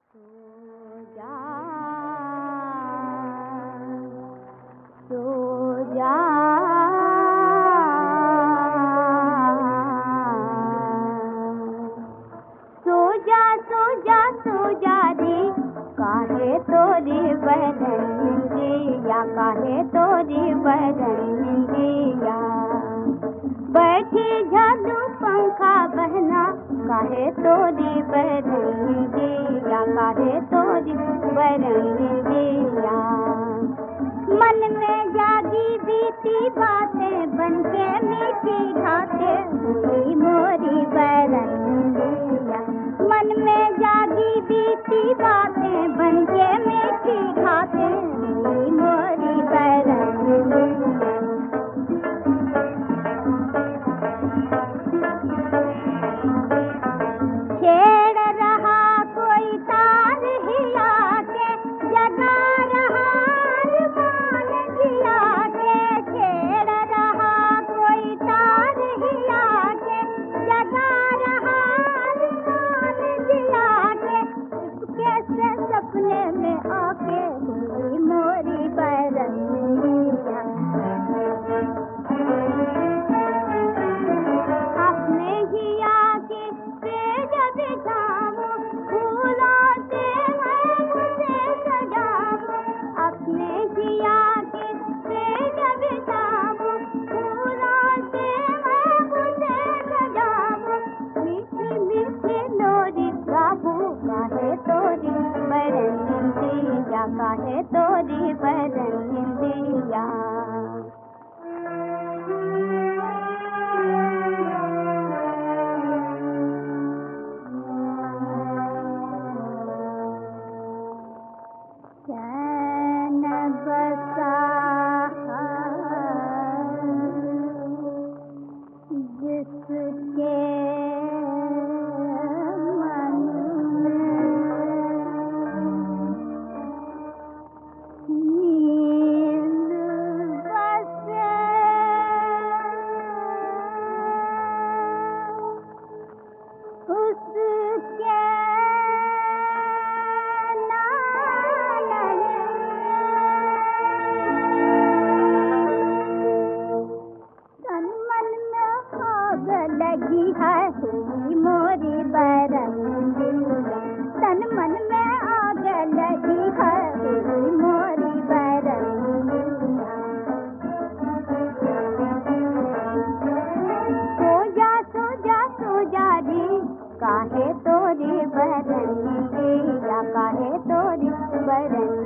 सो जा सो जा सो जा सो जा सो जा रे काहे तोरी बदन दिया काहे तोरी बदन दिया बैठी जादू पंखा बहना काहे तोरी बदन दिया काहे तोरी बदन दिया मन में जागी बीती बातें बनके मीठी घाटें हुई मोरी बदन दिया मन में जागी बीती बातें बनके मीठी घाटें हुई मोरी बदन दिया छेड़ रहा कोई तार हिला के जगा रहा अरमान जिया के छेड़ रहा कोई तार हिला के जगा रहा अरमान जिया के कैसे सपने में आके हुई मोरी बदन दिया अपने ही आके तेज बिछाओ फूलों से मैं मुझे सजाओ अपने ही आके तेज बिछाओ फूलों से मैं मुझे सजाओ मीठी मीठी लोरी गाहू काहे तोरी बदन दिया काहे तोरी बदन दिया चैन बसा जिसके मन में नींद बसे उसके लगी है हुई मोरी बदन दिया तन मन में आग लगी है हुई मोरी बदन दिया सो जा सो जा सो जा रे काहे तोरी बदन दिया काहे तोरी बदन